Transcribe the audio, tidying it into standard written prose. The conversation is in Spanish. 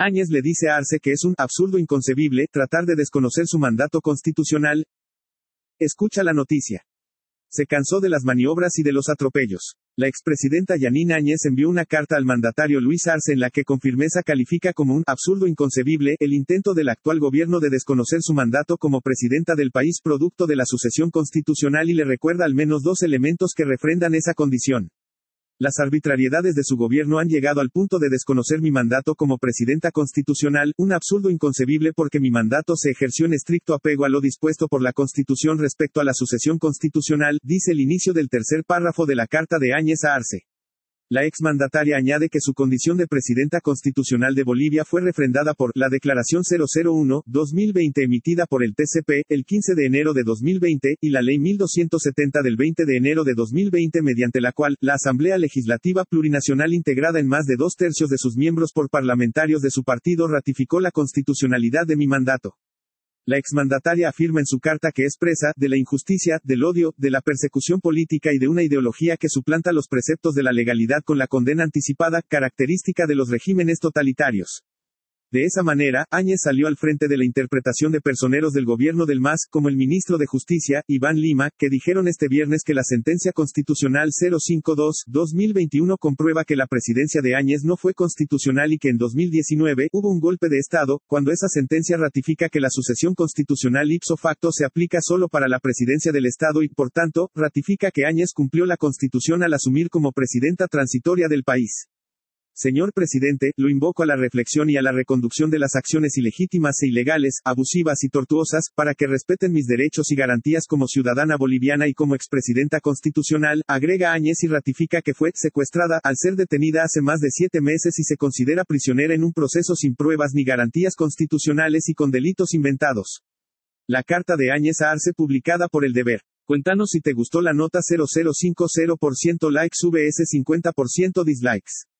Áñez le dice a Arce que es un absurdo inconcebible tratar de desconocer su mandato constitucional. Escucha la noticia. Se cansó de las maniobras y de los atropellos. La expresidenta Yanine Áñez envió una carta al mandatario Luis Arce en la que con firmeza califica como un absurdo inconcebible el intento del actual gobierno de desconocer su mandato como presidenta del país producto de la sucesión constitucional y le recuerda al menos dos elementos que refrendan esa condición. Las arbitrariedades de su gobierno han llegado al punto de desconocer mi mandato como presidenta constitucional, un absurdo inconcebible porque mi mandato se ejerció en estricto apego a lo dispuesto por la Constitución respecto a la sucesión constitucional, dice el inicio del tercer párrafo de la carta de Áñez a Arce. La exmandataria añade que su condición de presidenta constitucional de Bolivia fue refrendada por la Declaración 001-2020 emitida por el TCP el 15 de enero de 2020 y la Ley 1270 del 20 de enero de 2020 mediante la cual la Asamblea Legislativa Plurinacional integrada en más de 2/3 de sus miembros por parlamentarios de su partido ratificó la constitucionalidad de mi mandato. La exmandataria afirma en su carta que es presa de la injusticia, del odio, de la persecución política y de una ideología que suplanta los preceptos de la legalidad con la condena anticipada, característica de los regímenes totalitarios. De esa manera, Áñez salió al frente de la interpretación de personeros del gobierno del MAS, como el ministro de Justicia, Iván Lima, que dijeron este viernes que la sentencia constitucional 052-2021 comprueba que la presidencia de Áñez no fue constitucional y que en 2019 hubo un golpe de Estado, cuando esa sentencia ratifica que la sucesión constitucional ipso facto se aplica solo para la presidencia del Estado y, por tanto, ratifica que Áñez cumplió la Constitución al asumir como presidenta transitoria del país. Señor presidente, lo invoco a la reflexión y a la reconducción de las acciones ilegítimas e ilegales, abusivas y tortuosas, para que respeten mis derechos y garantías como ciudadana boliviana y como expresidenta constitucional, agrega Áñez y ratifica que fue secuestrada al ser detenida hace más de 7 meses y se considera prisionera en un proceso sin pruebas ni garantías constitucionales y con delitos inventados. La carta de Áñez a Arce publicada por El Deber. Cuéntanos si te gustó la nota. 0050% likes vs 50% dislikes.